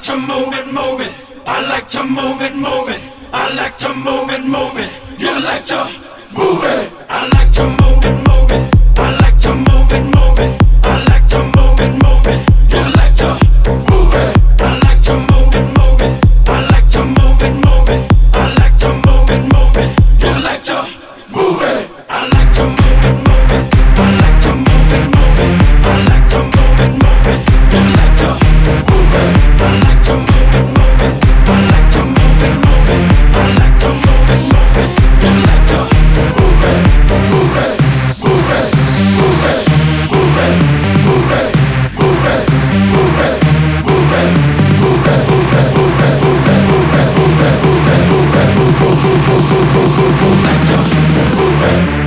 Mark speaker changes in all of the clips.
Speaker 1: to move it, move it. I like to move it, move it. I like to move it, move it. You like to move it. I like to move it, move it. I like to move it, move it. I like to move it, move it. You like to move it. I like to move it, move it. I like to move it, move it. I like to move it, move it. You like to move it. I like to move it, move it. I like to move it, move it. I like to move it, move it. You like to move it. I like to move it, move it. I like to move it, move it. I like to move it, move it. You like to move it, move it, move it, move it, move it, move it, move it, move it, move it, move it, move it, move it, move it, move it, move it, move it, move it, move it, like to move it.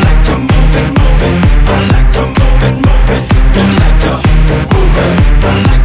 Speaker 1: I like